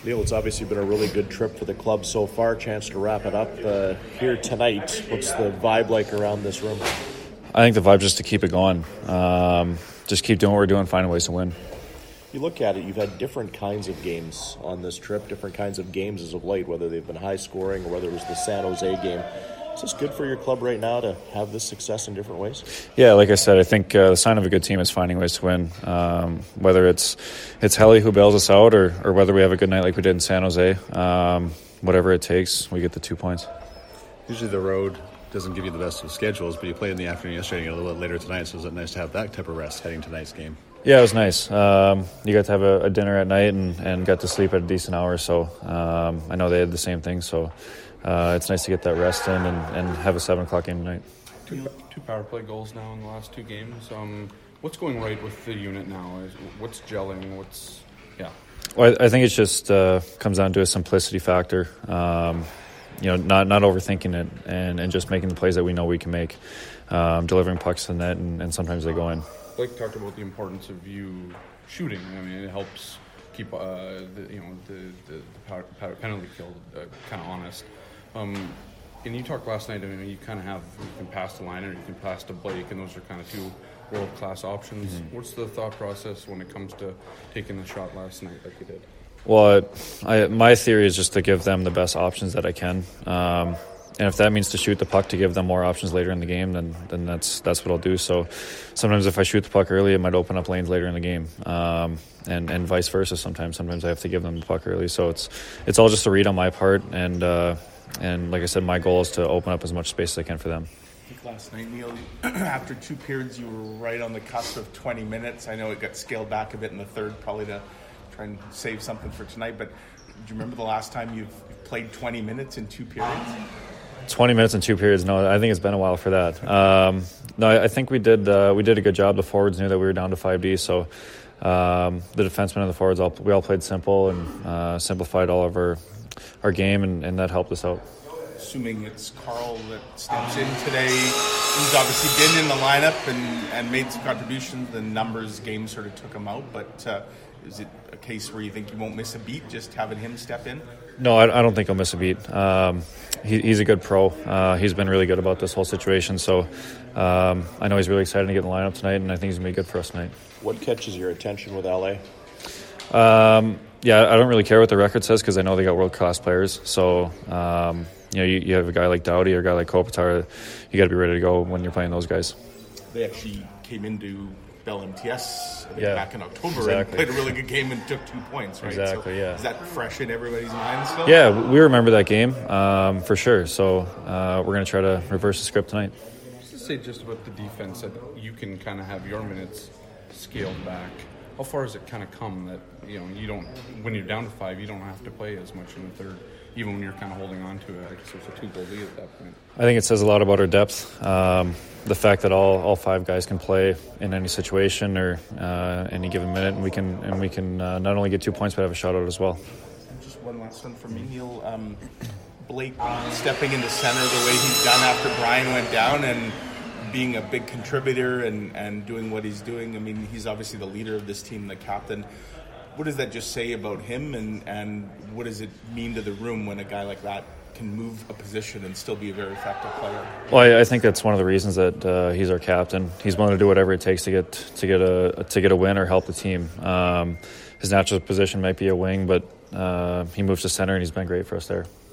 Neil, it's obviously been a really good trip for the club so far. Chance to wrap it up here tonight. What's the vibe like around this room? I think the vibe is just to keep it going. Just keep doing what we're doing, finding ways to win. You look at it, you've had different kinds of games on this trip, different kinds of games as of late, whether they've been high scoring or whether it was the San Jose game. Is this good for your club right now to have this success in different ways? Yeah, like I said, I think the sign of a good team is finding ways to win. Whether it's Helly who bails us out or whether we have a good night like we did in San Jose, whatever it takes, we get the 2 points. Usually the road doesn't give you the best of schedules, but you played in the afternoon yesterday and a little bit later tonight, so is it nice to have that type of rest heading to tonight's game? Yeah, it was nice. You got to have a dinner at night and got to sleep at a decent hour, so I know they had the same thing, so it's nice to get that rest in and have a 7 o'clock game tonight. Two power play goals now in the last 2 games. What's going right with the unit now? What's gelling? Well, I think it just comes down to a simplicity factor. Not overthinking it and just making the plays that we know we can make, delivering pucks to the net, and sometimes they go in. Blake talked about the importance of you shooting. I mean, it helps keep the penalty kill kind of honest. And you talked last night. I mean, you kind of have you can pass to Liner, you can pass to Blake, and those are kind of 2 world-class options. Mm-hmm. What's the thought process when it comes to taking the shot last night like you did? Well, my theory is just to give them the best options that I can. And if that means to shoot the puck to give them more options later in the game, then that's what I'll do. So sometimes if I shoot the puck early, it might open up lanes later in the game, and vice versa. Sometimes I have to give them the puck early. So it's all just a read on my part, and like I said, my goal is to open up as much space as I can for them. I think last night, Neil, after 2 periods, you were right on the cusp of 20 minutes. I know it got scaled back a bit in the third, probably to try and save something for tonight. But do you remember the last time you've played 20 minutes in 2 periods? 20 minutes in 2 periods. No, I think it's been a while for that. No, I think we did a good job. The forwards knew that we were down to 5D, so the defensemen and the forwards we all played simple and simplified all of our game, and that helped us out. Assuming it's Carl that steps in today, he's obviously been in the lineup and made some contributions. The numbers game sort of took him out, but is it a case where you think you won't miss a beat just having him step in? No, I don't think he'll miss a beat. He's a good pro. He's been really good about this whole situation. So I know he's really excited to get in the lineup tonight, and I think he's going to be good for us tonight. What catches your attention with LA? I don't really care what the record says because I know they got world-class players. So, you have a guy like Doughty or a guy like Kopitar, you got to be ready to go when you're playing those guys. They actually came into Bell MTS back in October exactly. and played a really good game and took 2 points, right? Exactly, so Is that fresh in everybody's mind still? Yeah, we remember that game for sure. So we're going to try to reverse the script tonight. Just say just about the defense that you can kind of have your minutes scaled back. How far has it kind of come that you don't, when you're down to 5, you don't have to play as much in the third, even when you're kind of holding on to it? I guess it's a 2-goal lead at that point. I think it says a lot about our depth. The fact that all 5 guys can play in any situation or any given minute, and we can not only get 2 points but have a shot out as well. And just one last one from me, Neil. Blake stepping into center the way he's done after Brian went down and being a big contributor and doing what he's doing. I mean, he's obviously the leader of this team, the captain. What does that just say about him, and what does it mean to the room when a guy like that can move a position and still be a very effective player? Well, I think that's one of the reasons that he's our captain. He's willing to do whatever it takes to get a win or help the team. His natural position might be a wing, but he moves to center, and he's been great for us there.